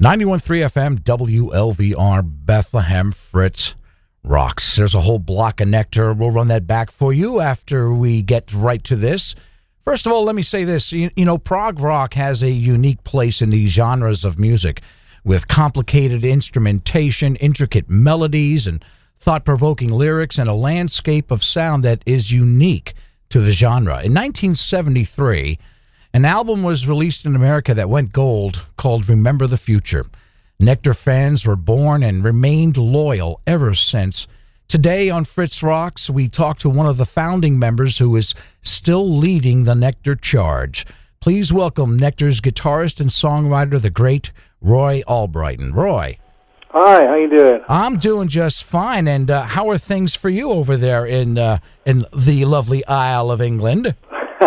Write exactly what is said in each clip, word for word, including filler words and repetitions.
ninety-one point three F M, W L V R, Bethlehem. Fritz rocks. There's a whole block of nectar. We'll run that back for you after we get right to this. First of all, let me say this. You, you know, prog rock has a unique place in these genres of music with complicated instrumentation, intricate melodies, and thought-provoking lyrics, and a landscape of sound that is unique to the genre. In nineteen seventy-three, an album was released in America that went gold called Remember the Future. Nectar fans were born and remained loyal ever since. Today on Fritz Rocks, we talk to one of the founding members who is still leading the Nectar charge. Please welcome Nectar's guitarist and songwriter, the great Roy Albrighton. Roy. Hi, how you doing? I'm doing just fine. And uh, how are things for you over there in uh, in the lovely Isle of England?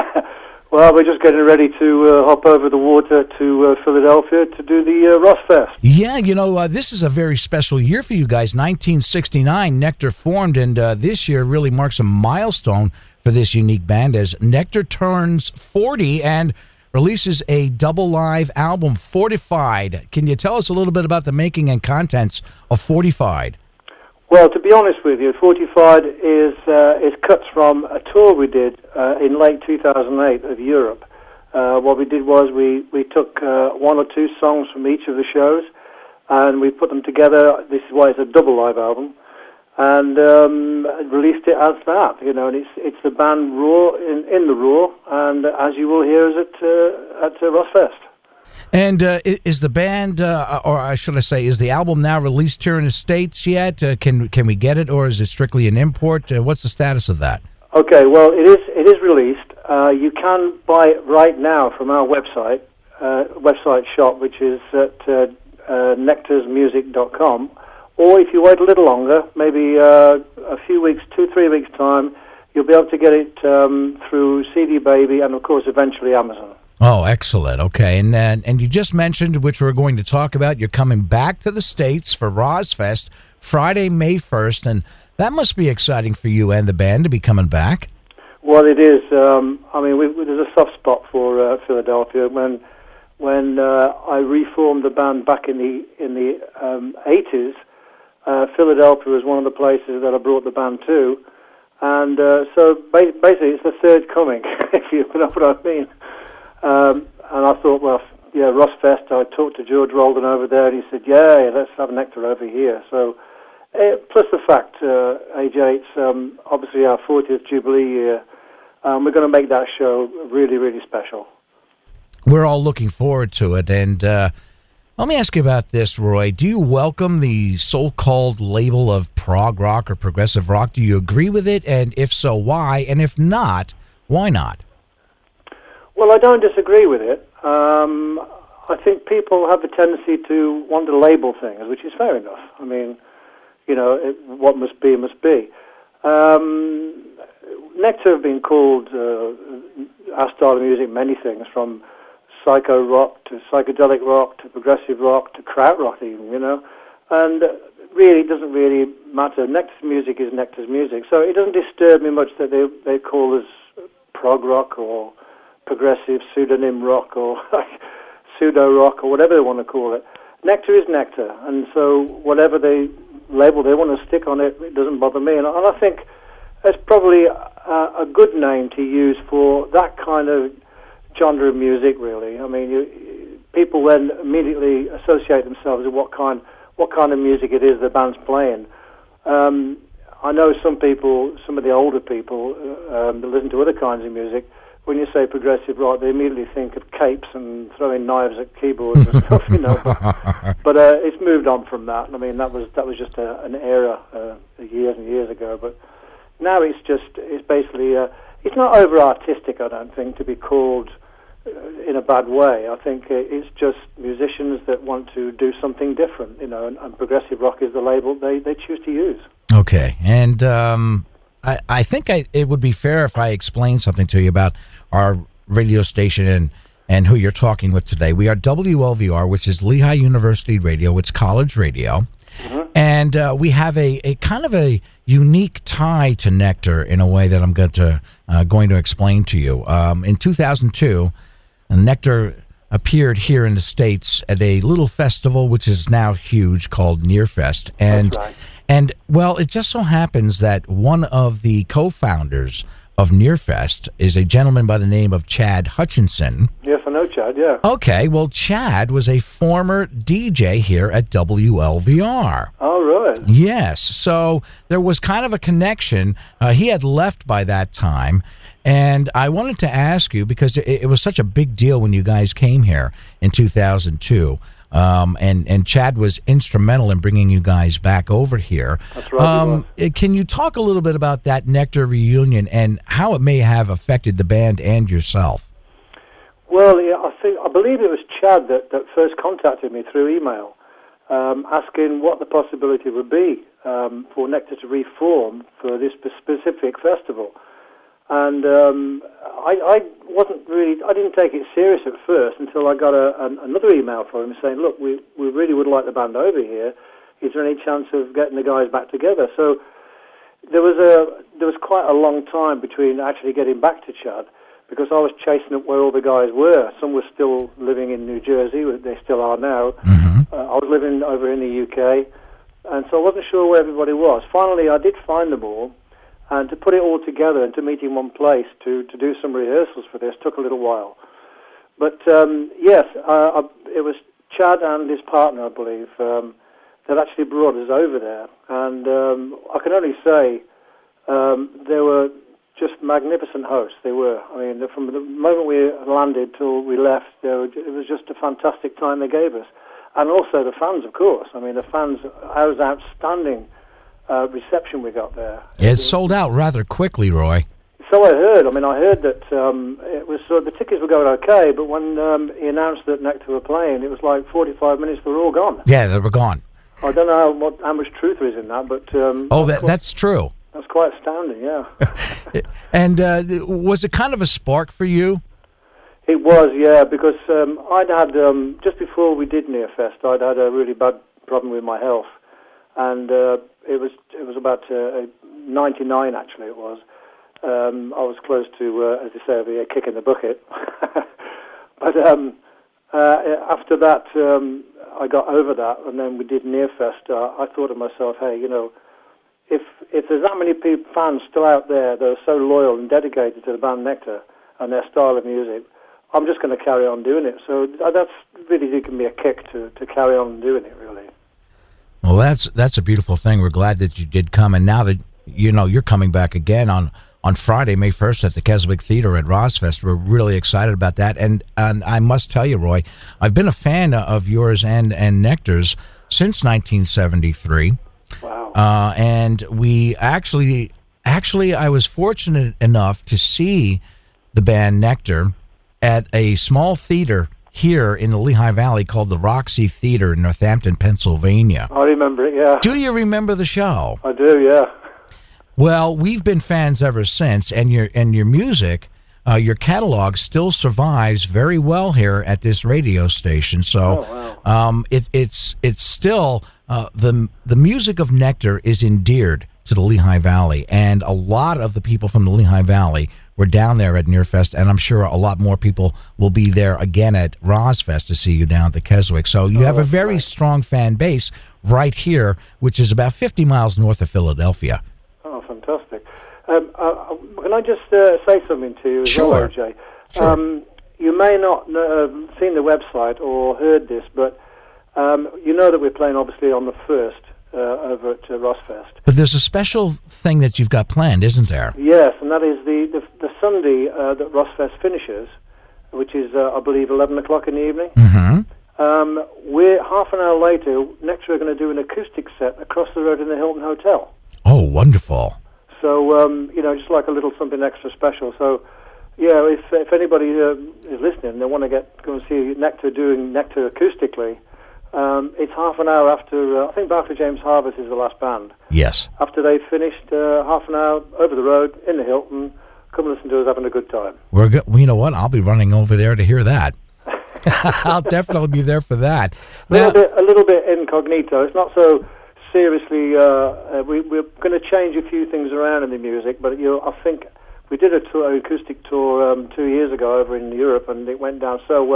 Well, we're just getting ready to uh, hop over the water to uh, Philadelphia to do the uh, Rossfest. Yeah, you know, uh, this is a very special year for you guys. nineteen sixty-nine, Nectar formed, and uh, this year really marks a milestone for this unique band as Nectar turns forty and releases a double live album, Fortified. Can you tell us a little bit about the making and contents of Fortified? Well, to be honest with you, Fortified is uh, is cuts from a tour we did uh, in late two thousand eight of Europe. Uh, what we did was we, we took uh, one or two songs from each of the shows and we put them together. This is why it's a double live album. And um, released it as that, you know, and it's it's the band Raw in, in the Raw, and uh, as you will hear, is at uh, at uh, Rossfest. And uh, is the band, uh, or should I say, is the album now released here in the States yet? Uh, can can we get it, or is it strictly an import? Uh, what's the status of that? Okay, well, it is it is released. Uh, you can buy it right now from our website, uh, website shop, which is at uh, uh, nectars music dot com. Or if you wait a little longer, maybe uh, a few weeks, two, three weeks' time, you'll be able to get it um, through C D Baby and, of course, eventually Amazon. Oh, excellent. Okay. And, and and you just mentioned, which we're going to talk about, you're coming back to the States for Rossfest Friday, May first, and that must be exciting for you and the band to be coming back. Well, it is. Um, I mean, we, we, there's a soft spot for uh, Philadelphia. When when uh, I reformed the band back in the, in the um, eighties, Uh, Philadelphia was one of the places that I brought the band to, and uh, so ba- basically it's the third coming, if you know what I mean. Um, and I thought, well, yeah, Rossfest. I talked to George Roldan over there, and he said, yeah, let's have Nectar over here. So, uh, plus the fact, uh, A J, it's um, obviously our fortieth Jubilee year. Um, we're going to make that show really, really special. We're all looking forward to it, and uh let me ask you about this, Roy. Do you welcome the so-called label of prog rock or progressive rock? Do you agree with it? And if so, why? And if not, why not? Well, I don't disagree with it. Um, I think people have a tendency to want to label things, which is fair enough. I mean, you know, it, what must be, must be. Um, Nectar have been called, uh, our style of music, many things, from psycho rock to psychedelic rock to progressive rock to krautrock even, you know, and really it doesn't really matter. Nectar's music is Nectar's music, so it doesn't disturb me much that they they call us prog rock or progressive pseudonym rock or pseudo rock or whatever they want to call it. Nectar is Nectar, and so whatever they label they want to stick on it, it doesn't bother me, and, and I think it's probably a, a good name to use for that kind of genre of music, really. I mean, you, people then immediately associate themselves with what kind, what kind of music it is the band's playing. Um, I know some people, some of the older people uh, um, that listen to other kinds of music. When you say progressive rock, they immediately think of capes and throwing knives at keyboards and stuff, you know. But, but uh, it's moved on from that. I mean, that was that was just a, an era uh, years and years ago. But now it's just, it's basically, uh, it's not over artistic, I don't think, to be called in a bad way. I think it's just musicians that want to do something different, you know, and, and progressive rock is the label they, they choose to use. Okay, and um, I, I think I, it would be fair if I explained something to you about our radio station and, and who you're talking with today. We are W L V R, which is Lehigh University Radio. It's college radio. Mm-hmm. And uh, we have a, a kind of a unique tie to Nectar in a way that I'm going to, uh, going to explain to you. Um, in two thousand two, And Nectar appeared here in the States at a little festival, which is now huge, called Nearfest. And, That's right. and well, it just so happens that one of the co-founders of Nearfest is a gentleman by the name of Chad Hutchinson. Yes, I know Chad, yeah. Okay, well, Chad was a former D J here at W L V R. Oh, right. Yes, so there was kind of a connection. Uh, he had left by that time, and I wanted to ask you, because it, it was such a big deal when you guys came here in two thousand two. Um, and, and Chad was instrumental in bringing you guys back over here. That's right. Um, can you talk a little bit about that Nectar reunion and how it may have affected the band and yourself? Well, yeah, I think I believe it was Chad that, that first contacted me through email, um, asking what the possibility would be um, for Nectar to reform for this specific festival. And um, I, I wasn't really, I didn't take it serious at first until I got a, an, another email from him saying, look, we, we really would like the band over here. Is there any chance of getting the guys back together? So there was a there was quite a long time between actually getting back to Chad, because I was chasing up where all the guys were. Some were still living in New Jersey, they still are now. Mm-hmm. Uh, I was living over in the U K, and so I wasn't sure where everybody was. Finally, I did find them all. And to put it all together and to meet in one place to, to do some rehearsals for this took a little while. But um, yes, uh, I, it was Chad and his partner, I believe, um, that actually brought us over there. And um, I can only say um, they were just magnificent hosts. They were. I mean, from the moment we landed till we left, they were, it was just a fantastic time they gave us. And also the fans, of course. I mean, the fans, I was outstanding. Uh, reception we got there. It sold out rather quickly, Roy. So I heard. I mean, I heard that um, it was uh, the tickets were going okay, but when um, he announced that Nectar were playing, it was like forty-five minutes. They were all gone. Yeah, they were gone. I don't know how, what, how much truth there is in that, but um, oh, that, that's, quite, that's true. That's quite astounding. Yeah. And uh, was it kind of a spark for you? It was, yeah, because um, I'd had um, just before we did Nearfest, I'd had a really bad problem with my health. And uh, it was it was about uh, ninety-nine, actually, it was. Um, I was close to, uh, as they say, a kick in the bucket. But um, uh, after that, um, I got over that, and then we did Nearfest. Uh, I thought to myself, hey, you know, if if there's that many people, fans still out there that are so loyal and dedicated to the band Nectar and their style of music, I'm just going to carry on doing it. So that's really given me a kick to, to carry on doing it, really. Well, that's that's a beautiful thing. We're glad that you did come, and now that you know you're coming back again on, on Friday, May first, at the Keswick Theater at Rosfest. We're really excited about that, and and I must tell you, Roy, I've been a fan of yours and and Nectar's since nineteen seventy-three. Wow! Uh, and we actually, actually, I was fortunate enough to see the band Nectar at a small theater here in the Lehigh Valley called the Roxy Theater in Northampton, Pennsylvania. I remember it, yeah. Do you remember the show? I do, yeah. Well, we've been fans ever since, and your and your music, uh, your catalog still survives very well here at this radio station. So, oh, wow. um, it, it's it's still uh, the the music of Nectar is endeared to the Lehigh Valley, and a lot of the people from the Lehigh Valley were down there at Nearfest, and I'm sure a lot more people will be there again at Rosfest to see you down at the Keswick. So you oh, have a very nice. strong fan base right here, which is about fifty miles north of Philadelphia. Oh, fantastic. Um, uh, can I just uh, say something to you as Sure. well, O J? Sure. Um, you may not have uh, seen the website or heard this, but um, you know that we're playing, obviously, on the first uh, over at uh, Rosfest. But there's a special thing that you've got planned, isn't there? Yes, and that is the, the, the Sunday uh, that Rosfest finishes, which is, uh, I believe, eleven o'clock in the evening. Mm-hmm. Um, we're half an hour later, next we're going to do an acoustic set across the road in the Hilton Hotel. Oh, wonderful. So, um, you know, just like a little something extra special. So, yeah, if if anybody uh, is listening and they want to get go and see Nectar doing Nectar acoustically, um, it's half an hour after, uh, I think Barclay James Harvest is the last band. Yes. After they've finished, uh, half an hour over the road in the Hilton, come listen to us having a good time. We're go- well, you know what? I'll be running over there to hear that. I'll definitely be there for that. A little bit, a little bit incognito. It's not so seriously. Uh, uh, we, we're going to change a few things around in the music, but you know, I think we did a tour, an acoustic tour um, two years ago over in Europe, and it went down so well.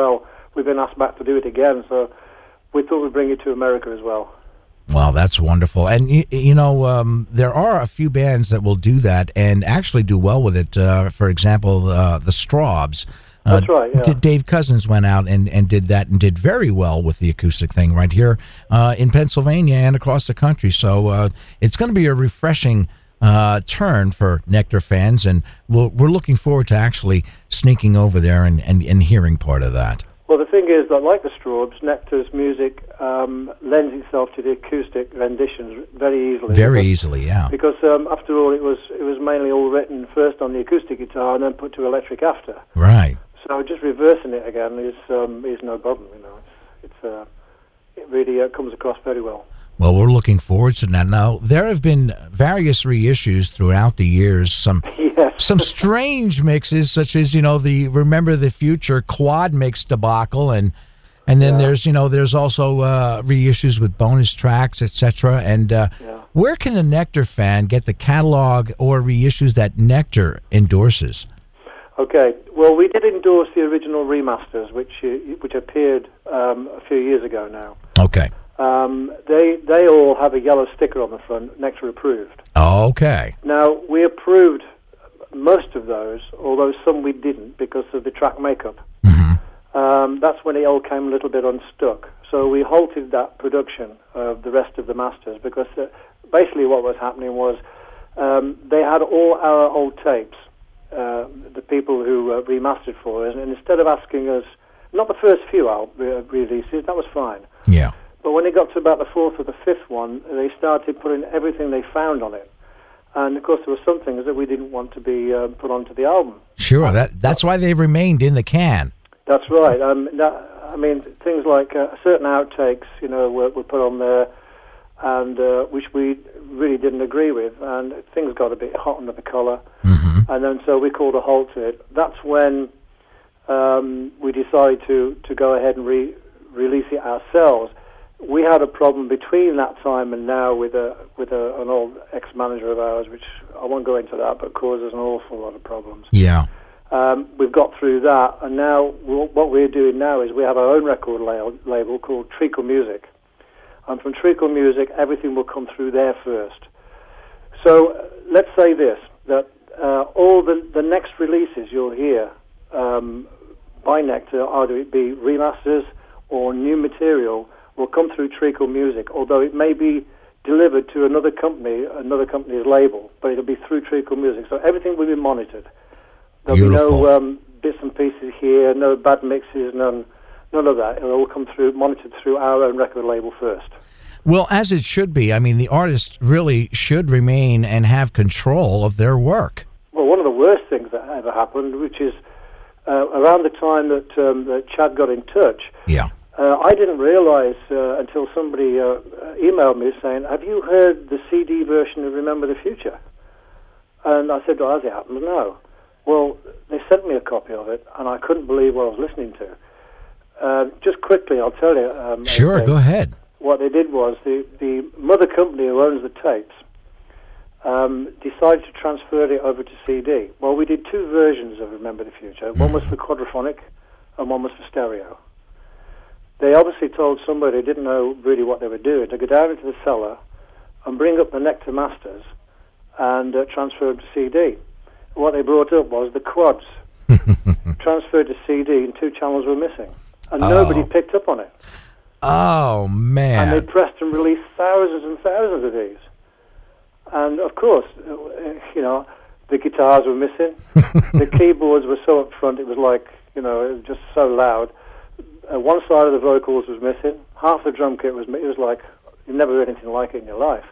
we've been asked back to do it again. So we thought we'd bring it to America as well. Wow, that's wonderful. And, you, you know, um, there are a few bands that will do that and actually do well with it. Uh, for example, uh, the Strawbs. Uh, That's right, yeah. D- Dave Cousins went out and, and did that and did very well with the acoustic thing right here uh, in Pennsylvania and across the country. So uh, it's going to be a refreshing uh, turn for Nectar fans, and we'll, we're looking forward to actually sneaking over there and, and, and hearing part of that. Well, the thing is that, like the Strawbs, Nectar's music um, lends itself to the acoustic renditions very easily. Very because, easily, yeah. Because um, after all, it was it was mainly all written first on the acoustic guitar and then put to electric after. Right. So just reversing it again is um, is no problem. You know, it's, it's uh, it really uh, comes across very well. Well, we're looking forward to that. Now, there have been various reissues throughout the years. Some yes. some strange mixes, such as, you know, the Remember the Future quad mix debacle, and and then Yeah. there's, you know, there's also uh, reissues with bonus tracks, et cetera. And uh, Yeah. where can a Nectar fan get the catalog or reissues that Nectar endorses? Okay. Well, we did endorse the original remasters, which uh, which appeared um, a few years ago now. Okay. Um, they they all have a yellow sticker on the front, Nectar approved. Okay. Now, we approved most of those, although some we didn't because of the track makeup. Mm-hmm. Um, that's when it all came a little bit unstuck. So we halted that production of the rest of the masters because uh, basically what was happening was um, they had all our old tapes, uh, the people who uh, remastered for us, and instead of asking us, not the first few al- re- releases, that was fine. Yeah. But when it got to about the fourth or the fifth one, they started putting everything they found on it. And, of course, there were some things that we didn't want to be uh, put onto the album. Sure. That that's why they remained in the can. That's right. Um, that, I mean, things like uh, certain outtakes, you know, were, were put on there, and uh, which we really didn't agree with. And things got a bit hot under the collar. Mm-hmm. And then so we called a halt to it. That's when um, we decided to, to go ahead and re- release it ourselves. We had a problem between that time and now with a with a, an old ex-manager of ours, which I won't go into that, but causes an awful lot of problems. Yeah. Um, we've got through that, and now we'll, what we're doing now is we have our own record la- label called Treacle Music. And from Treacle Music, everything will come through there first. So uh, let's say this, that uh, all the, the next releases you'll hear um, by Nectar, either it be remasters or new material, will come through Treacle Music, although it may be delivered to another company, another company's label, but it'll be through Treacle Music. So everything will be monitored. There'll Beautiful. be no um, bits and pieces here, no bad mixes, none, none of that. It'll all come through, monitored through our own record label first. Well, as it should be. I mean, the artist really should remain and have control of their work. Well, one of the worst things that ever happened, which is uh, around the time that, um, that Chad got in touch, Yeah. Uh, I didn't realize uh, until somebody uh, emailed me saying, have you heard the C D version of Remember the Future? And I said, well, has it happened? No. Well, they sent me a copy of it, and I couldn't believe what I was listening to. Uh, just quickly, I'll tell you. Um, Sure, okay, go ahead. What they did was the, the mother company who owns the tapes um, decided to transfer it over to C D. Well, we did two versions of Remember the Future. One was for quadraphonic, and one was for stereo. They obviously told somebody who didn't know really what they were doing to go down into the cellar and bring up the Nectar Masters and uh, transfer them to C D. What they brought up was the quads transferred to C D, and two channels were missing. And Oh. nobody picked up on it. Oh, man. And they pressed and released thousands and thousands of these. And, of course, uh, you know, the guitars were missing. The keyboards were so up front, it was like, you know, it was just so loud. Uh, one side of the vocals was missing. Half the drum kit was mi- It was like, you've never heard anything like it in your life.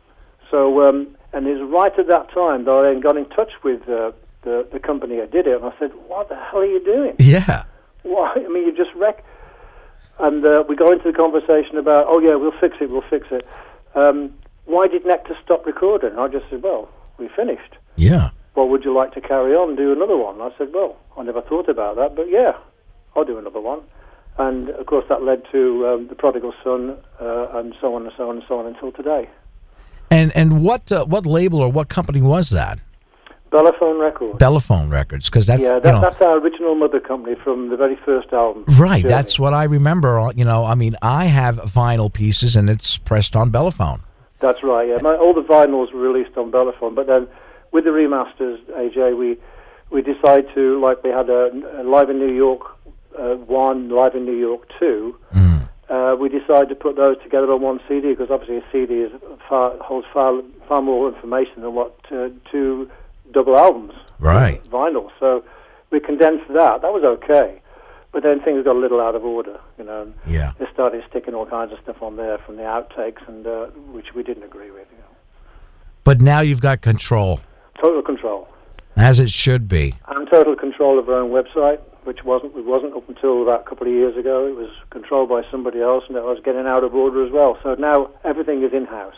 So, um, and it was right at that time that I then got in touch with uh, the, the company that did it, and I said, what the hell are you doing? Yeah. Why? I mean, you just wreck. And uh, we got into the conversation about, oh, yeah, we'll fix it, we'll fix it. Um, why did Nectar stop recording? And I just said, well, we finished. Yeah. Well, would you like to carry on and do another one? And I said, well, I never thought about that, but yeah, I'll do another one. And, of course, that led to um, The Prodigal Son uh, and so on and so on and so on until today. And and what uh, what label or what company was that? Bellophone Records. Bellophone Records, because that's yeah, that, you know, that's our original mother company from the very first album. right. Journey. That's what I remember. You know, I mean, I have vinyl pieces, and it's pressed on Bellophone. That's right. Yeah, My, all the vinyls were released on Bellophone, but then with the remasters, A J, we we decided to, like, we had a, a Live in New York uh, one, Live in New York two. Mm. Uh, we decided to put those together on one C D because obviously a C D is far, holds far far more information than what uh, two double albums, right? Vinyl. So we condensed that. That was okay, but then things got a little out of order. You know, Yeah. they started sticking all kinds of stuff on there from the outtakes, and uh, which we didn't agree with. You know. But now you've got control, Total control, as it should be. and total control of our own website, which wasn't it wasn't up until about a couple of years ago. It was controlled by somebody else, and it was getting out of order as well. So now everything is in house.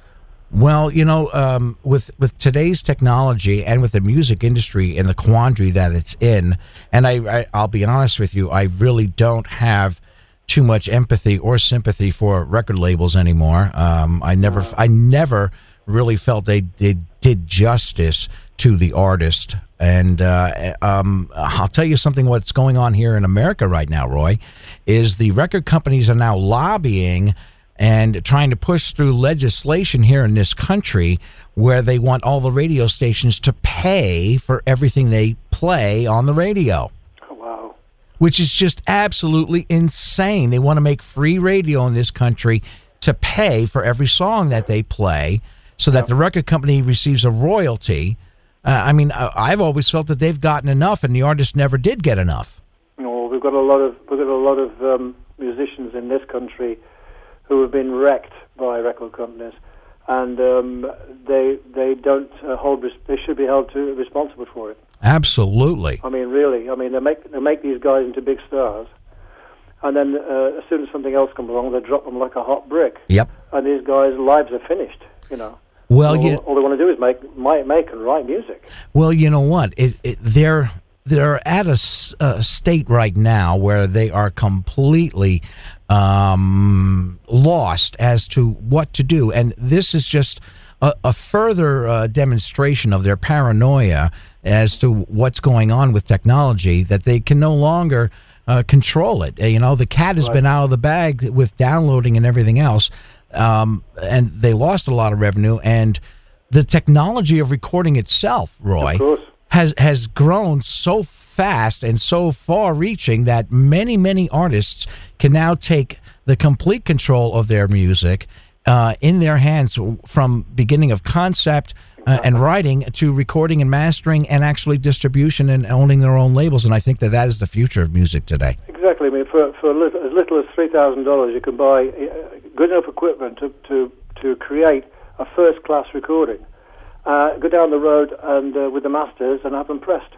Well, you know, um, with with today's technology and with the music industry and the quandary that it's in, and I, I I'll be honest with you, I really don't have too much empathy or sympathy for record labels anymore. Um, I never I never really felt they they did justice to the artist. And uh, um, I'll tell you something. What's going on here in America right now, Roy, is the record companies are now lobbying and trying to push through legislation here in this country where they want all the radio stations to pay for everything they play on the radio. Oh, wow. Which is just absolutely insane. They want to make free radio in this country to pay for every song that they play so that the record company receives a royalty. Uh, I mean, I've always felt that they've gotten enough and the artist never did get enough. No, we've got a lot of we've got a lot of um, musicians in this country who have been wrecked by record companies, and um, they they don't uh, hold res- they should be held to responsible for it. Absolutely. I mean, really. I mean, they make they make these guys into big stars, and then uh, as soon as something else comes along, they drop them like a hot brick. Yep. And these guys' lives are finished. You know. Well, all, you, all they want to do is make make, make and write music. Well, you know what? It, it, they're they're at a, a state right now where they are completely um, lost as to what to do, and this is just a, a further uh, demonstration of their paranoia as to what's going on with technology, that they can no longer uh, control it. You know, the cat has Right. been out of the bag with downloading and everything else. Um, and they lost a lot of revenue, and the technology of recording itself, Roy, Of course. has has grown so fast and so far-reaching that many, many artists can now take the complete control of their music uh, in their hands from beginning of concept uh, and writing to recording and mastering and actually distribution and owning their own labels. And I think that that is the future of music today. Exactly. I mean, for for little, as little as three thousand dollars, you can buy uh, good enough equipment to to, to create a first class recording. Uh, go down the road and uh, with the masters and have them pressed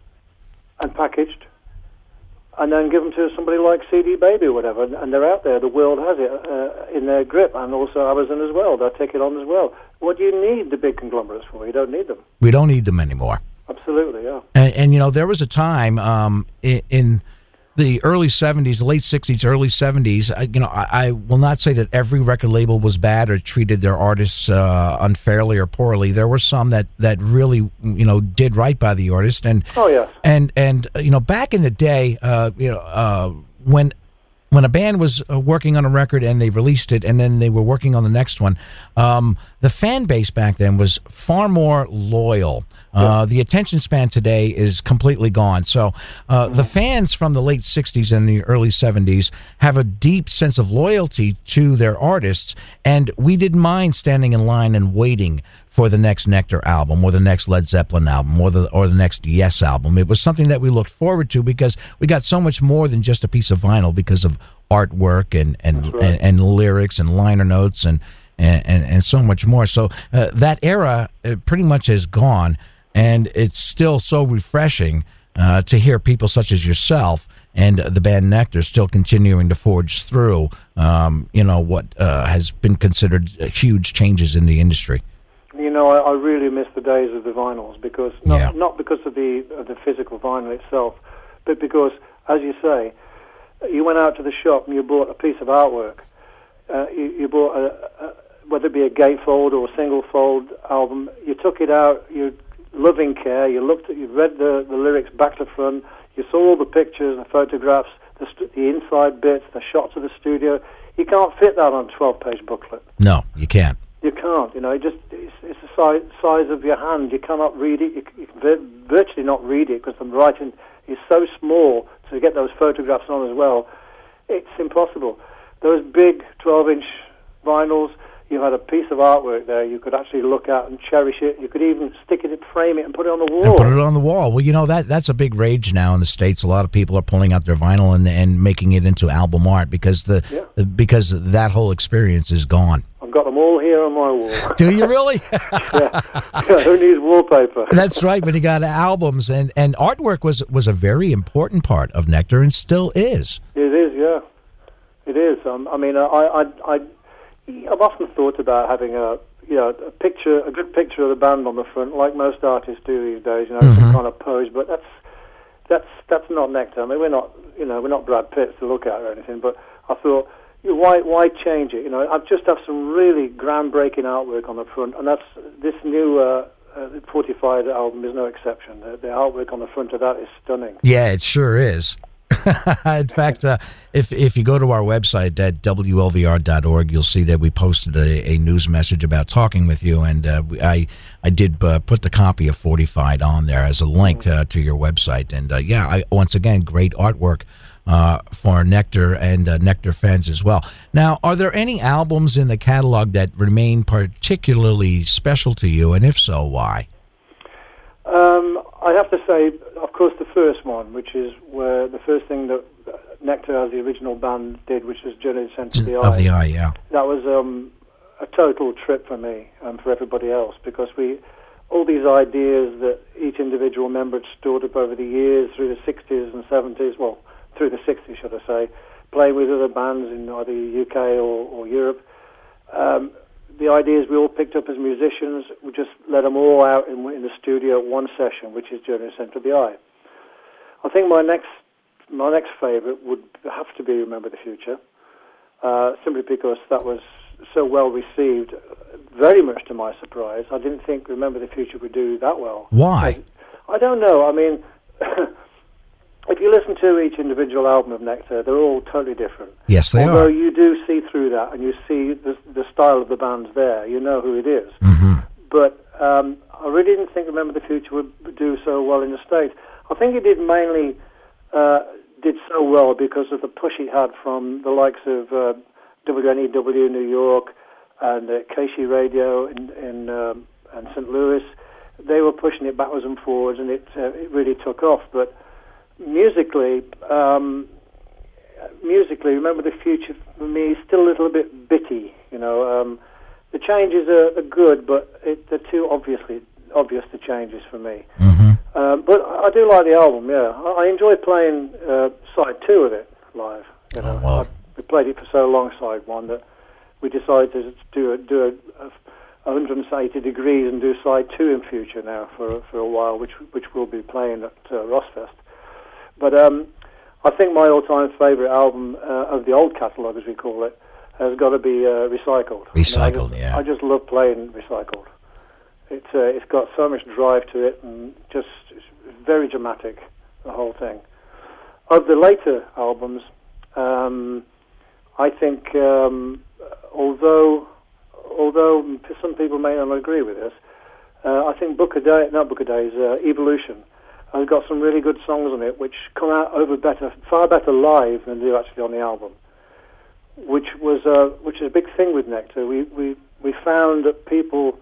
and packaged, and then give them to somebody like C D Baby or whatever, and, and they're out there. The world has it uh, in their grip, and also Amazon as well. They'll take it on as well. What do you need the big conglomerates for? You don't need them. We don't need them anymore. Absolutely, yeah. And, and you know, there was a time um, in, in the early seventies, late sixties, early seventies, uh, you know, I, I will not say that every record label was bad or treated their artists uh, unfairly or poorly. There were some that, that really, you know, did right by the artist. And, Oh, yes. and, and uh, you know, back in the day, uh, you know, uh, when when a band was uh, working on a record and they released it and then they were working on the next one, um, the fan base back then was far more loyal. Uh, the attention span today is completely gone. So uh, the fans from the late sixties and the early seventies have a deep sense of loyalty to their artists, and we didn't mind standing in line and waiting for the next Nectar album or the next Led Zeppelin album or the or the next Yes album. It was something that we looked forward to because we got so much more than just a piece of vinyl because of artwork and and, right. and, and lyrics and liner notes and and, and, and so much more. So uh, that era uh, pretty much is gone. And it's still so refreshing uh, to hear people such as yourself and the band Nectar still continuing to forge through, um, you know, what uh, has been considered huge changes in the industry. You know, I, I really miss the days of the vinyls because not, Yeah. not because of the of the physical vinyl itself, but because, as you say, you went out to the shop and you bought a piece of artwork. Uh, you, you bought a, a whether it be a gatefold or a single fold album. You took it out, you loving care. You looked at, you read the, the lyrics back to front. You saw all the pictures, the photographs, the, st- the inside bits, the shots of the studio. You can't fit that on a twelve-page booklet. No, you can't. You can't. You know, it just it's, it's the size, size of your hand. You cannot read it. You, you can virtually not read it because the writing is so small. To get those photographs on as well, it's impossible. Those big twelve-inch vinyls, you had a piece of artwork there you could actually look at and cherish it. You could even stick it, frame it, and put it on the wall. And put it on the wall. Well, you know, that that's a big rage now in the States. A lot of people are pulling out their vinyl and, and making it into album art because the yeah. because that whole experience is gone. I've got them all here on my wall. Do you really? yeah. yeah. Who needs wallpaper? That's right. When you got albums and, and artwork was was a very important part of Nectar and still is. It is, yeah. It is. Um, I mean, I, I, I, I've often thought about having a, you know, a picture, a good picture of the band on the front, like most artists do these days. You know, Mm-hmm. some kind of pose. But that's that's that's not Nectar. I mean, we're not, you know, we're not Brad Pitt to look at or anything. But I thought, you know, why why change it? You know, I just have some really groundbreaking artwork on the front, and that's this new uh, uh, Fortified album is no exception. The, the artwork on the front of that is stunning. Yeah, it sure is. In fact, uh, if if you go to our website at W L V R dot org, you'll see that we posted a, a news message about talking with you, and uh, I I did uh, put the copy of Fortified on there as a link uh, to your website. And uh, yeah, I, once again, great artwork uh, for Nectar and uh, Nectar fans as well. Now, are there any albums in the catalog that remain particularly special to you, and if so, why? Um, I'd have to say, of course, the first one, which is where the first thing that Nectar as the original band did, which was Journey to the Centre of the Eye. Of the Eye, yeah. That was um, a total trip for me and for everybody else, because we, all these ideas that each individual member had stored up over the years through the sixties and seventies, well, through the sixties, should I say, playing with other bands in either U K or, or Europe. Um, The ideas we all picked up as musicians, we just let them all out in, in the studio at one session, which is Journey to the Centre of the Eye. I think my next my next favourite would have to be Remember the Future, uh, simply because that was so well received, very much to my surprise. I didn't think Remember the Future would do that well. Why? I, I don't know. I mean, if you listen to each individual album of Nectar, they're all totally different. Yes, they Although are. you do see through that, and you see the, the style of the bands there, you know who it is. Mm-hmm. But um, I really didn't think Remember the Future would do so well in the States. I think it did mainly uh, did so well because of the push it had from the likes of uh, W N E W New York and uh, K C Radio in, in um, and Saint Louis. They were pushing it backwards and forwards, and it uh, it really took off. But musically, um, musically, Remember the Future for me is still a little bit bitty. You know, um, the changes are, are good, but it, they're too obviously obvious the changes for me. Mm-hmm. Um, but I do like the album. Yeah, I, I enjoy playing uh, side two of it live. You know, Oh, wow. I, we played it for so long, side one, that we decided to do a, do a, a one hundred eighty degrees and do side two in future now for for a while, which which we'll be playing at uh, Rossfest. But um, I think my all-time favourite album uh, of the old catalogue, as we call it, has got to be uh, Recycled. Recycled, I, mean, I just, yeah. I just love playing Recycled. It's uh, it's got so much drive to it, and just it's very dramatic, the whole thing. Of the later albums, um, I think um, although although some people may not agree with this, uh, I think Book of Day, not Book of Days, uh, Evolution has got some really good songs on it, which come out over better, far better live than they do actually on the album. Which was uh, which is a big thing with Nectar. We we we found that people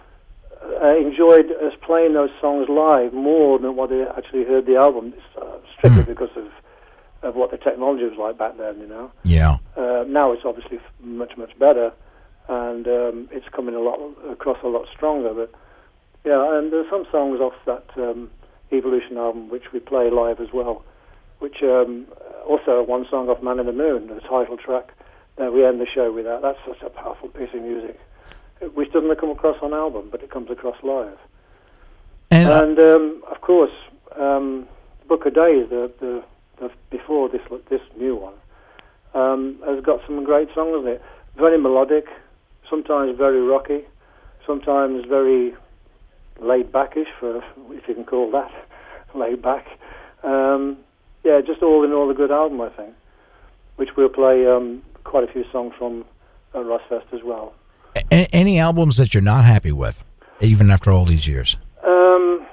uh, enjoyed us playing those songs live more than what they actually heard the album, uh, strictly mm. because of of what the technology was like back then. You know. Yeah. Uh, now it's obviously much much better, and um, it's coming a lot across a lot stronger. But yeah, and there's some songs off that um, Evolution album which we play live as well. Which um, also one song off Man in the Moon, the title track. Uh, we end the show with that. That's such a powerful piece of music, which doesn't come across on album, but it comes across live. And, uh, and um, of course, um, Book of Days, the, the, the before this this new one, um, has got some great songs in it. Very melodic, sometimes very rocky, sometimes very laid backish, for if you can call that laid back. Um, yeah, just all in all a good album, I think, which we'll play um, quite a few songs from at Rossfest as well. A- any albums that you're not happy with, even after all these years? Um,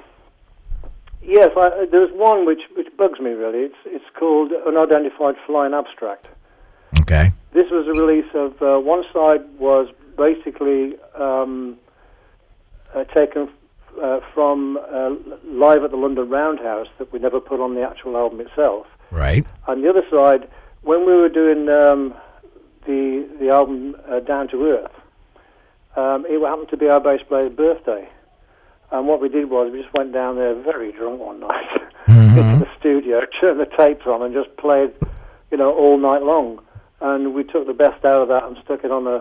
yes, I, there's one which, which bugs me really. It's it's called Unidentified Flying Abstract. Okay. This was a release of, uh, one side was basically um, uh, taken uh, from uh, Live at the London Roundhouse that we never put on the actual album itself. Right. And the other side, when we were doing um, the the album uh, Down to Earth, um, it happened to be our bass player's birthday. And what we did was we just went down there very drunk one night mm-hmm. into the studio, turned the tapes on and just played, you know, all night long. And we took the best out of that and stuck it on the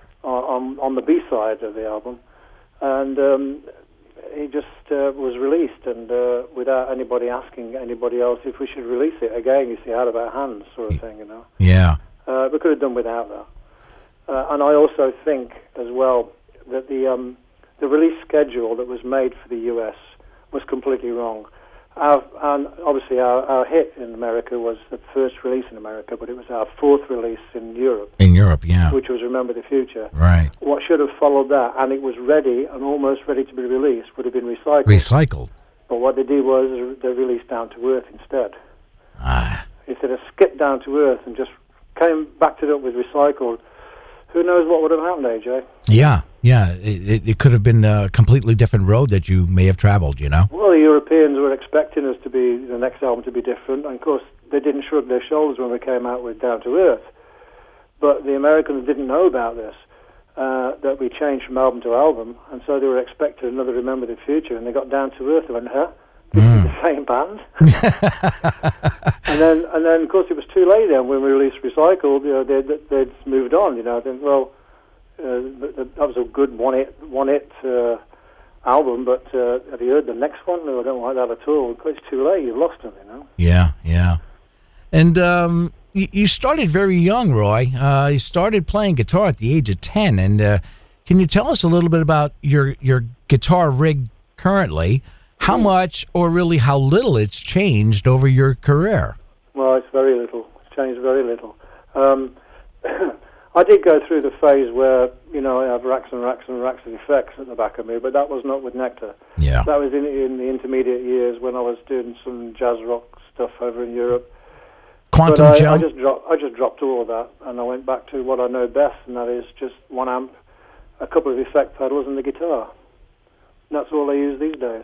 on on the B side of the album. And um, it just uh, was released, and uh, without anybody asking anybody else if we should release it again. You see, out of our hands, sort of thing, you know. Yeah. Uh, we could have done without that. Uh, and I also think as well that the um, the release schedule that was made for the U S was completely wrong. Our, and obviously our, our hit in America was the first release in America, but it was our fourth release in Europe. In Europe, yeah. Which was Remember the Future. Right. What should have followed that, and it was ready and almost ready to be released, would have been Recycled. Recycled. But what they did was they released Down to Earth instead. Ah. If they'd have skipped Down to Earth and just came backed it up with Recycled, who knows what would have happened, A J? Yeah, yeah. It, it, it could have been a completely different road that you may have traveled, you know? Well, the Europeans were expecting us to be, the next album to be different, and of course they didn't shrug their shoulders when we came out with Down to Earth. But the Americans didn't know about this, uh, that we changed from album to album, and so they were expecting another Remember the Future, and they got Down to Earth and went, huh? This mm. is the same band? and then, and then, of course, it was too late then when we released Recycled. You know, they'd, they'd moved on. You know, then well, uh, that was a good one-hit, one-hit uh, album. But uh, have you heard the next one? No, I don't like that at all. It's too late. You've lost them. You know. Yeah, yeah. And um, you, you started very young, Roy. Uh, you started playing guitar at the age of ten. And uh, can you tell us a little bit about your your guitar rig currently? How much, or really how little, it's changed over your career? Well, it's very little. It's changed very little. Um, I did go through the phase where, you know, I have racks and racks and racks of effects at the back of me, but that was not with Nectar. Yeah. That was in, in the intermediate years when I was doing some jazz rock stuff over in Europe. Quantum but I, Jump? I just, dropped, I just dropped all of that, and I went back to what I know best, and that is just one amp, a couple of effect pedals, and the guitar. And that's all I use these days.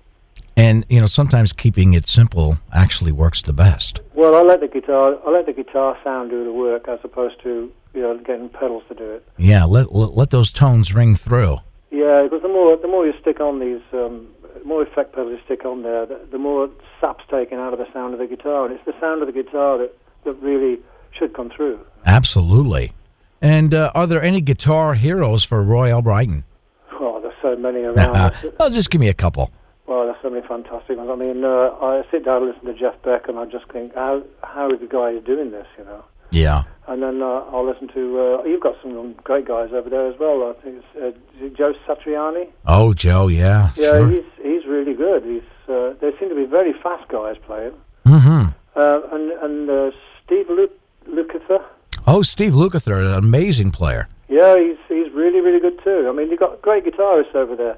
And, you know, sometimes keeping it simple actually works the best. Well, I let the guitar, I let the guitar sound do the work as opposed to, you know, getting pedals to do it. Yeah, let let, let those tones ring through. Yeah, because the more the more you stick on these, um, the more effect pedals you stick on there, the, the more sap's taken out of the sound of the guitar, and it's the sound of the guitar that, that really should come through. Absolutely. And uh, are there any guitar heroes for Roy Albrighton? Oh, there's so many around. Oh, just give me a couple. Well, there's so many fantastic ones. I mean, uh, I sit down and listen to Jeff Beck, and I just think, how how is the guy doing this, you know? Yeah. And then uh, I'll listen to, uh, you've got some great guys over there as well. I think it's uh, is it Joe Satriani. Oh, Joe, yeah. Yeah, sure. he's he's really good. He's uh, There seem to be very fast guys playing. Mm-hmm. Uh, and and uh, Steve Lu- Lukather. Oh, Steve Lukather, an amazing player. Yeah, he's he's really, really good too. I mean, you've got great guitarists over there.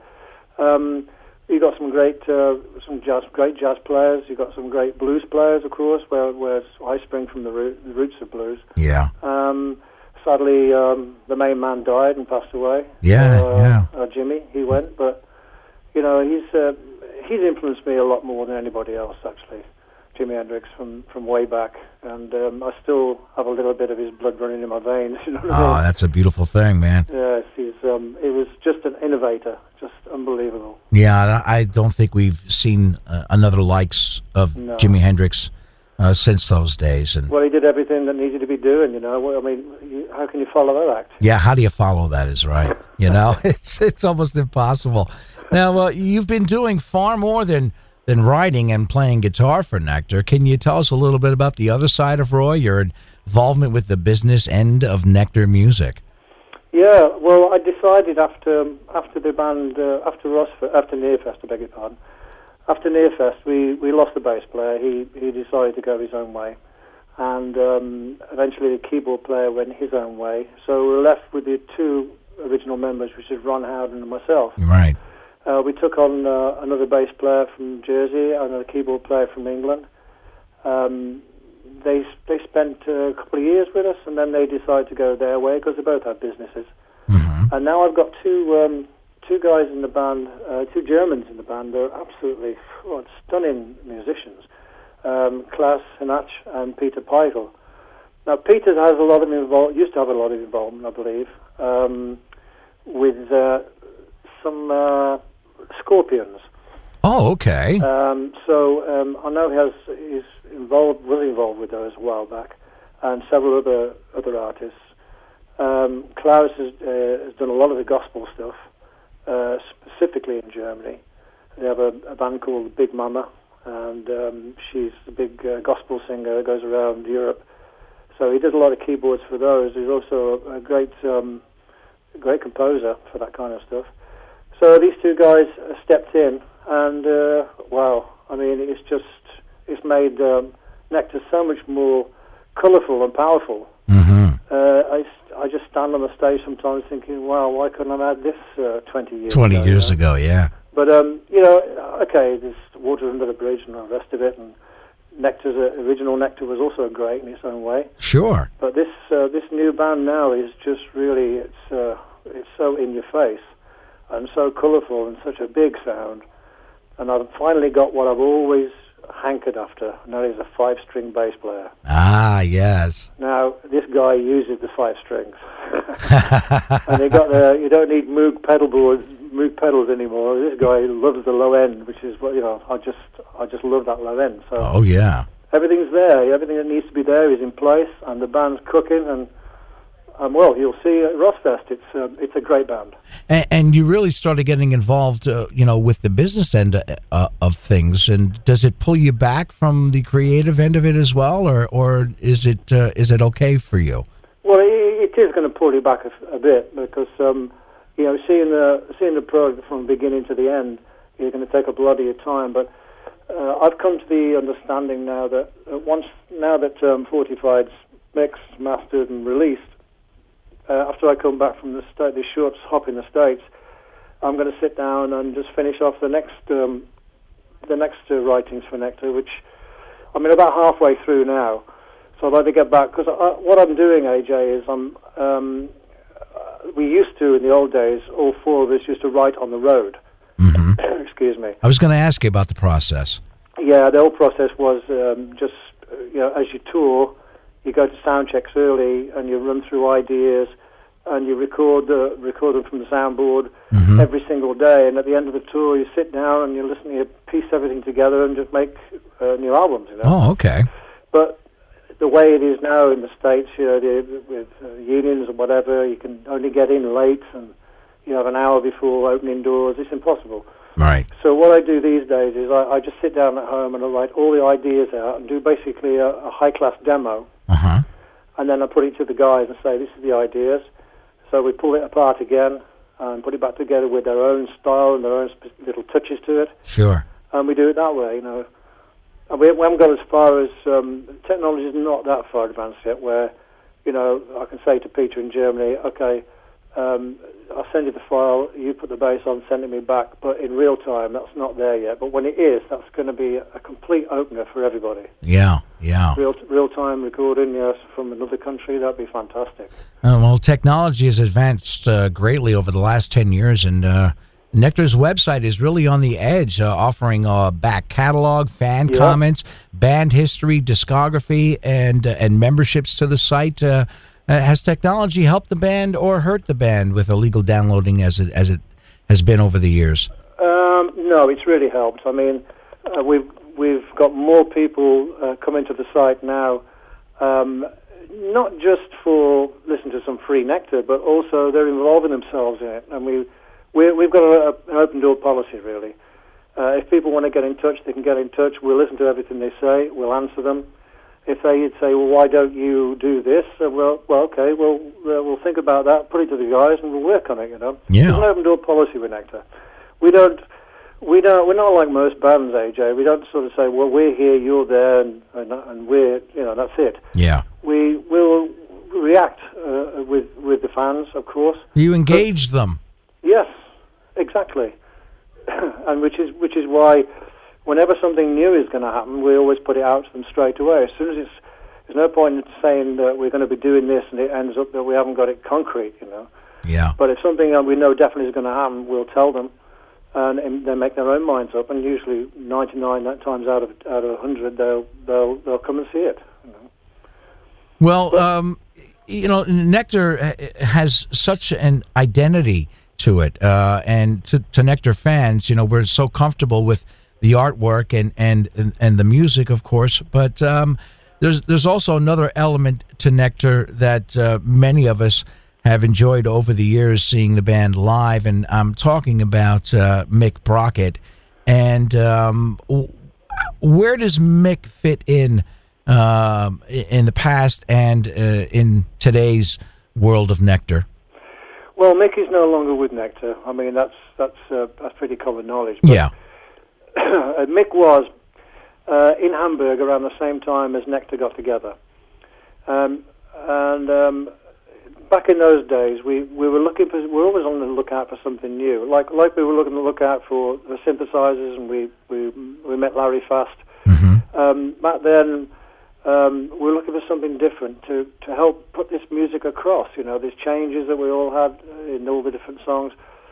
Um, You've got some great, uh, some jazz, great jazz players. You've got some great blues players, of course, where, where I spring from the, root, the roots of blues. Yeah. Um, sadly, um, the main man died and passed away. Yeah, uh, yeah. Uh, Jimmy, he went, but you know, he's uh, he's influenced me a lot more than anybody else, actually. Jimi Hendrix from, from way back, and um, I still have a little bit of his blood running in my veins. You know what Oh, I mean? that's a beautiful thing, man. Yes, he's um, he was just an innovator, just unbelievable. Yeah, I don't think we've seen uh, another likes of No. Jimi Hendrix uh, since those days. And Well, he did everything that needed to be doing, you know. Well, I mean, you, how can you follow that act? yeah, how do you follow that is right. You know, it's it's almost impossible. Now, uh, you've been doing far more than, than writing and playing guitar for Nectar. Can you tell us a little bit about the other side of Roy, your involvement with the business end of Nectar Music? Yeah, well, I decided after after the band, uh, after Rosford, after Nearfest, I beg your pardon, after Nearfest, we, we lost the bass player. He he decided to go his own way, and um, eventually the keyboard player went his own way. So we were left with the two original members, which is Ron Howden and myself. Right. Uh, we took on uh, another bass player from Jersey, another keyboard player from England. Um, they they spent uh, a couple of years with us, and then they decided to go their way because they both had businesses. Mm-hmm. And now I've got two um, two guys in the band, uh, two Germans in the band. They're absolutely oh, stunning musicians, um, Klaus Hinach and Peter Peitel. Now Peter has a lot of invol- used to have a lot of involvement, I believe, um, with uh, some uh, Scorpions. Oh, okay. Um, so um, I know he has he's involved was involved with those a while back, and several other other artists. Um, Klaus has, uh, has done a lot of the gospel stuff, uh, specifically in Germany. They have a, a band called Big Mama, and um, she's a big uh, gospel singer that goes around Europe. So he does a lot of keyboards for those. He's also a, a great um, a great composer for that kind of stuff. So these two guys stepped in, and uh, wow, I mean, it's just it's made um, Nectar so much more colourful and powerful. Mm-hmm. Uh, I, I just stand on the stage sometimes thinking, wow, why couldn't I have had this uh, twenty years twenty ago? twenty years you know? ago, yeah. But, um, you know, okay, there's water under the bridge and the rest of it, and Nectar's uh, original Nectar was also great in its own way. Sure. But this uh, this new band now is just really, it's uh, it's so in your face and so colourful and such a big sound. And I've finally got what I've always hankered after, and that is a five-string bass player. Ah, yes. Now, this guy uses the five strings. And they got the, you don't need Moog pedal boards, Moog pedals anymore. This guy loves the low end, which is what, you know, I just I just love that low end. So Oh, yeah. everything's there. Everything that needs to be there is in place, and the band's cooking, and um, well, you'll see at Rossfest, it's uh, it's a great band. And, and you really started getting involved, uh, you know, with the business end uh, of things. And does it pull you back from the creative end of it as well, or or is it uh, is it okay for you? Well, it, it is going to pull you back a, a bit because um, you know, seeing the seeing the product from beginning to the end, you're going to take up a lot of your time. But uh, I've come to the understanding now that uh, once now that um, Fortified's mixed, mastered, and released. Uh, after I come back from the sta- this short hop in the States, I'm going to sit down and just finish off the next um, the next uh, writings for Nectar, which I'm about halfway through now. So I'd like to get back, because what I'm doing, A J, is I'm um, uh, we used to, in the old days, all four of us used to write on the road. Mm-hmm. Excuse me. I was going to ask you about the process. Yeah, the whole process was um, just, uh, you know, as you tour, you go to sound checks early and you run through ideas and you record uh, record them from the soundboard Mm-hmm. every single day. And at the end of the tour, you sit down and you listen, you piece everything together and just make uh, new albums. You know. Oh, okay. But the way it is now in the States, you know, the, with uh, unions or whatever, you can only get in late and you have an hour before opening doors. It's impossible. Right. So what I do these days is I, I just sit down at home and I write all the ideas out and do basically a, a high-class demo. Uh-huh. And then I put it to the guys and say, this is the ideas. So we pull it apart again and put it back together with their own style and their own sp- little touches to it. Sure. And we do it that way, you know. And we, we haven't got as far as, um, technology is not that far advanced yet, where, you know, I can say to Peter in Germany, okay, um, I'll send you the file, you put the bass on, send it me back, but in real time, that's not there yet. But when it is, that's going to be a complete opener for everybody. Yeah, yeah. Real, real-time recording, yes, from another country, that'd be fantastic. Uh, well, technology has advanced uh, greatly over the last ten years, and uh, Nectar's website is really on the edge, uh, offering a back catalog, fan Yeah. comments, band history, discography, and uh, and memberships to the site. Uh, uh, has technology helped the band or hurt the band with illegal downloading as it as it has been over the years? Um, no, it's really helped. I mean, uh, we've we've got more people uh, coming to the site now, um, not just for listening to some free Nectar, but also they're involving themselves in it. And we, we we've got a, a, an open door policy, really. Uh, if people want to get in touch, they can get in touch. We'll listen to everything they say. We'll answer them. if they'd say, well, why don't you do this? Uh, well, well, okay, well, uh, we'll think about that, put it to the guys, and we'll work on it, you know. Yeah. It's an open-door policy with Nectar. We don't, we don't, we're not like most bands, A J. We don't sort of say, well, we're here, you're there, and, and, and we're, you know, that's it. Yeah. We will react uh, with, with the fans, of course. You engage but, them. Yes, exactly. And which is which is why whenever something new is going to happen, we always put it out to them straight away. As soon as it's, there's no point in saying that we're going to be doing this and it ends up that we haven't got it concrete, you know. Yeah. But if something we know definitely is going to happen, we'll tell them, and, and they make their own minds up. And usually, ninety-nine times out of out of one hundred, they'll they'll they'll come and see it. You know? Well, but, um, you know, Nectar has such an identity to it, uh, and to, to Nectar fans, you know, we're so comfortable with the artwork and and and, and the music, of course. But um, there's there's also another element to Nectar that uh, many of us have enjoyed over the years, seeing the band live, and I'm talking about uh, Mick Brockett. And um, where does Mick fit in uh, in the past and uh, in today's world of Nectar? Well, Mick is no longer with Nectar. I mean, that's that's uh, that's pretty common knowledge. But yeah. Mick was uh, in Hamburg around the same time as Nectar got together, um, and um, back in those days, we, we were looking for we were always on the lookout for something new. Like like we were looking to look out for the synthesizers, and we we we met Larry Fast. Mm-hmm. Um, back then. Um, we're looking for something different to, to help put this music across, you know, these changes that we all had in all the different songs.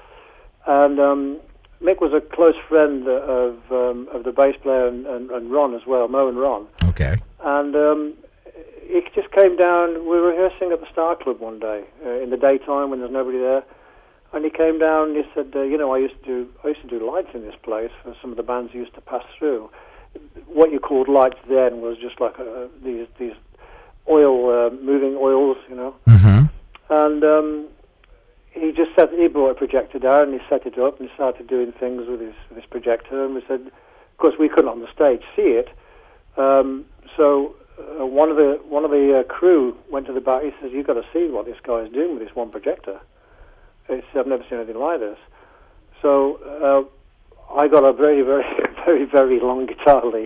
And um, Mick was a close friend of um, of the bass player and, and, and Ron as well, Mo and Ron. Okay. And um, he just came down, we were rehearsing at the Star Club one day, uh, in the daytime when there's nobody there. And he came down and he said, uh, you know, I used to do I used to do lights in this place for some of the bands who used to pass through. What you called lights then was just like uh, these these oil uh, moving oils, you know. Mm-hmm. And um, he just set he brought a projector down and he set it up and he started doing things with his with his projector. And we said, of course, we couldn't on the stage see it. Um, so uh, one of the one of the uh, crew went to the back. He says, "You've got to see what this guy is doing with this one projector." He said, "I've never seen anything like this." So. Uh, I got a very, very, very, very long guitar lead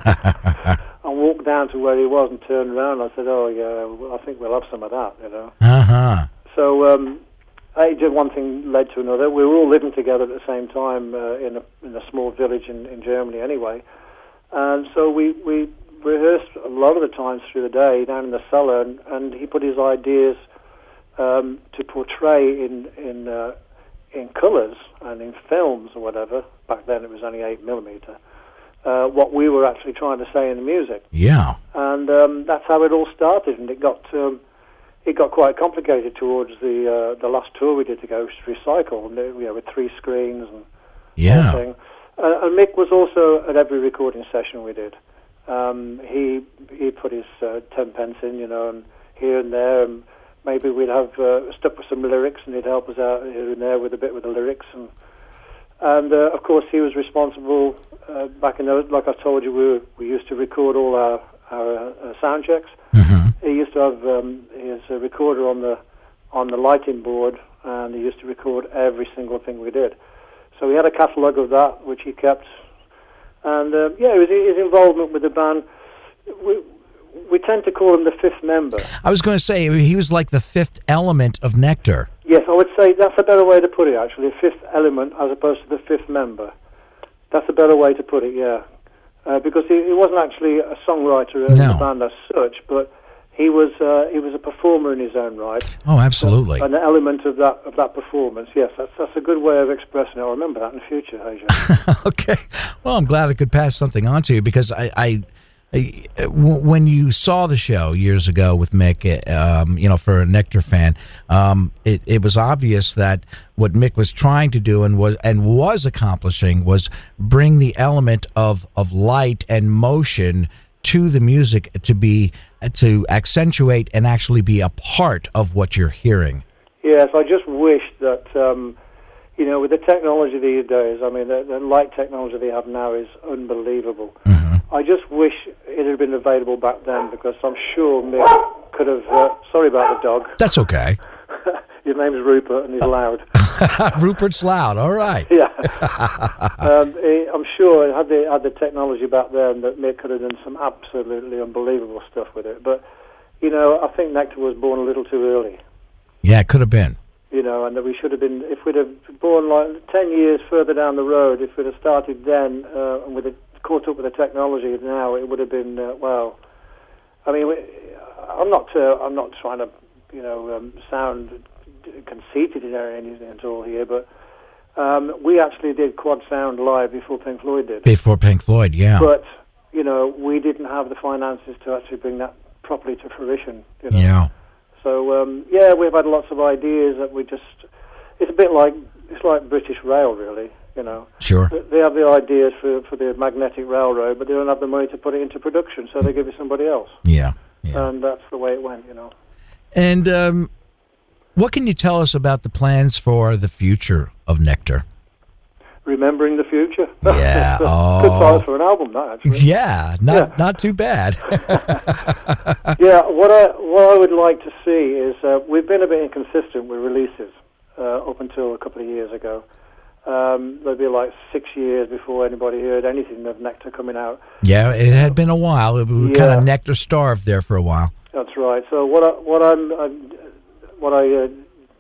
and walked down to where he was and turned around. And I said, "Oh yeah, well, I think we'll have some of that," you know. Uh-huh. So um, I did one thing led to another. We were all living together at the same time uh, in a in a small village in, in Germany, anyway. And so we we rehearsed a lot of the times through the day down in the cellar, and, and he put his ideas um, to portray in in. Uh, in colours and in films or whatever, back then it was only eight millimeter, uh, what we were actually trying to say in the music. Yeah. And um, that's how it all started, and it got um, it got quite complicated towards the uh, the last tour we did to go Recycle, and, you know, with three screens and yeah. everything. Uh, and Mick was also at every recording session we did. Um, he he put his uh, ten pence in, you know, and here and there, and maybe we'd have uh, stuck with some lyrics, and he'd help us out here and there with a bit with the lyrics. And and uh, of course, he was responsible uh, back in those. Like I told you, we were, we used to record all our our uh, sound checks. Mm-hmm. He used to have um, his uh, recorder on the on the lighting board, and he used to record every single thing we did. So he had a catalogue of that, which he kept. And uh, yeah, it was his involvement with the band. We, We tend to call him the fifth member. I was going to say, he was like the fifth element of Nectar. Yes, I would say that's a better way to put it, actually, a fifth element as opposed to the fifth member. That's a better way to put it, yeah. Uh, because he, he wasn't actually a songwriter in no. the band as such, but he was uh, he was a performer in his own right. Oh, absolutely. So, an element of that of that performance, yes, that's that's a good way of expressing it. I'll remember that in the future, Asia. Okay. Well, I'm glad I could pass something on to you, because I... I when you saw the show years ago with Mick, um, you know, for a Nectar fan, um, it, it was obvious that what Mick was trying to do and was and was accomplishing was bring the element of, of light and motion to the music to be to accentuate and actually be a part of what you're hearing. Yes, I just wish that um, you know, with the technology these days, I mean, the, the light technology they have now is unbelievable. Mm-hmm. I just wish it had been available back then, because I'm sure Mick could have... Uh, sorry about the dog. That's okay. His name's Rupert, and he's loud. Rupert's loud, all right. Yeah. um, he, I'm sure had the, had the technology back then that Mick could have done some absolutely unbelievable stuff with it. But, you know, I think Nectar was born a little too early. Yeah, it could have been. You know, and that we should have been, if we'd have born like ten years further down the road, if we'd have started then uh, and we'd have caught up with the technology now, it would have been, uh, well, I mean, we, I'm not uh, I'm not trying to, you know, um, sound conceited in anything at all here, but um, we actually did Quad Sound live before Pink Floyd did. Before Pink Floyd, yeah. But, you know, we didn't have the finances to actually bring that properly to fruition, you know. Yeah. So, um, yeah, we've had lots of ideas that we just... It's a bit like... It's like British Rail, really, you know. Sure. They have the ideas for, for the magnetic railroad, but they don't have the money to put it into production, so they give it somebody else. Yeah, yeah. And that's the way it went, you know. And um, what can you tell us about the plans for the future of Nectar? Remembering the Future. Yeah. oh. Good title for an album, that, actually. Yeah, not Yeah. not too bad. Yeah, what I what I would like to see is uh, we've been a bit inconsistent with releases uh, up until a couple of years ago. Um, there'd be like six years before anybody heard anything of Nectar coming out. Yeah, it had been a while. We were Yeah. kind of Nectar starved there for a while. That's right. So what I, what I'm, I'm what I uh,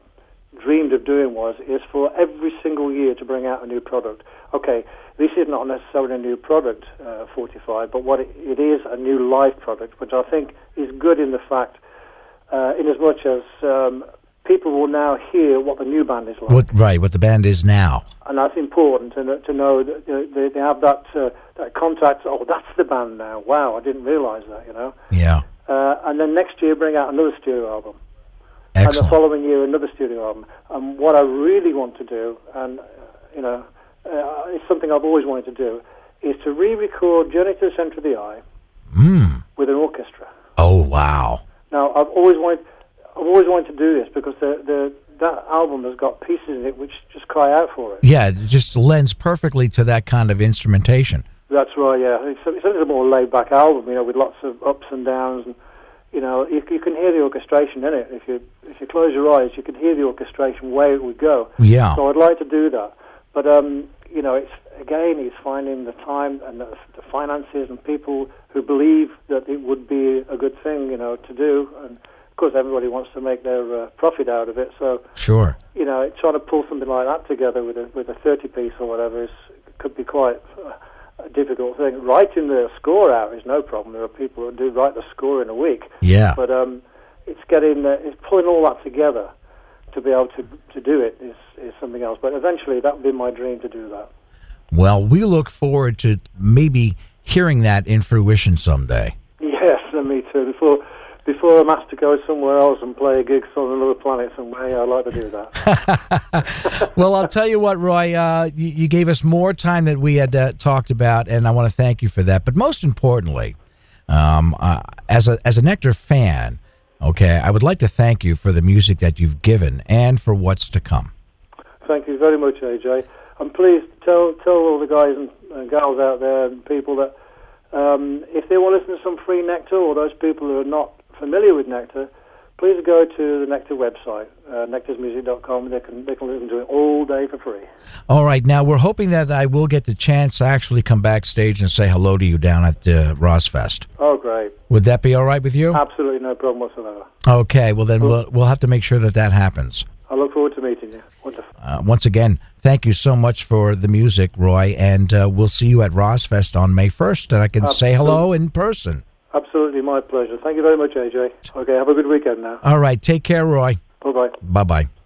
dreamed of doing was is for every single year to bring out a new product. Okay, this is not necessarily a new product, uh, forty-five, but what it, it is a new live product, which I think is good in the fact, uh, in as much as um, people will now hear what the new band is like. What right? What the band is now. And that's important to, to know that you know, they, they have that uh, that contact. Oh, that's the band now. Wow, I didn't realise that. You know. Yeah. Uh, and then next year bring out another studio album. Excellent. And the following year another studio album. And what I really want to do, and uh, you know, uh, it's something I've always wanted to do, is to re-record Journey to the Centre of the Eye Mm. with an orchestra. Oh wow. Now I've always wanted, I've always wanted to do this because the the that album has got pieces in it which just cry out for it. Yeah, it just lends perfectly to that kind of instrumentation. That's right, yeah. It's, it's a more laid-back album, you know, with lots of ups and downs, and you know, you, you can hear the orchestration in it. If you if you close your eyes, you can hear the orchestration where it would go. Yeah. So I'd like to do that, but um, you know, it's again, it's finding the time and the, the finances and people who believe that it would be a good thing, you know, to do. And of course, everybody wants to make their uh, profit out of it. So Sure. you know, trying to pull something like that together with a with a thirty piece or whatever is could be quite. Uh, a difficult thing. Writing the score out is no problem. There are people who do write the score in a week. Yeah. But um, it's getting, uh, it's pulling all that together to be able to to do it is, is something else. But eventually that would be my dream to do that. Well, we look forward to maybe hearing that in fruition someday. Yes, and me too. Before before I'm asked to go somewhere else and play a gig on another planet somewhere, yeah, I'd like to do that. Well, I'll tell you what, Roy, uh, you, you gave us more time than we had uh, talked about, and I want to thank you for that. But most importantly, um, uh, as a as a Nectar fan, okay, I would like to thank you for the music that you've given and for what's to come. Thank you very much, A J. And please tell tell all the guys and, and gals out there and people that um, if they want to listen to some free Nectar, or those people who are not familiar with Nectar, please go to the Nectar website, uh, nectars music dot com. They can they can listen to it all day for free. All right. Now, we're hoping that I will get the chance to actually come backstage and say hello to you down at the Rosfest. Oh, great. Would that be all right with you? Absolutely no problem whatsoever. Okay. Well, then we'll, we'll have to make sure that that happens. I look forward to meeting you. Wonderful. Uh, once again, thank you so much for the music, Roy, and uh, we'll see you at Rosfest on May first, and I can Absolutely. say hello in person. Absolutely my pleasure. Thank you very much, A J. Okay, have a good weekend now. All right. Take care, Roy. Bye-bye. Bye-bye.